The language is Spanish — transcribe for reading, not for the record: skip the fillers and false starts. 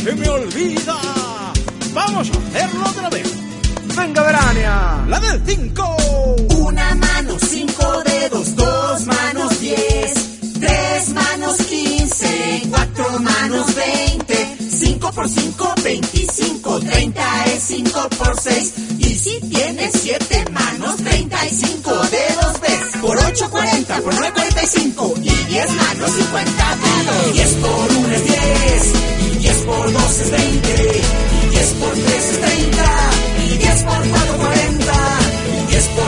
se me olvida. Vamos a hacerlo otra vez. Venga, Verania, la del 5. Una mano, 5 dedos, 2 manos, 10, 3 manos, 15, 4 manos, 20, 5 por 5, 25, 30 es 5 por 6. Y si tienes 7 manos, 35 dedos ves. Por 8, 40, por 9, 45. Y 10 manos, 50 dedos. 10 por 1 es 10. Y 10 por 2 es 20. Y 10 por 3 es 30. Y 10 por 4,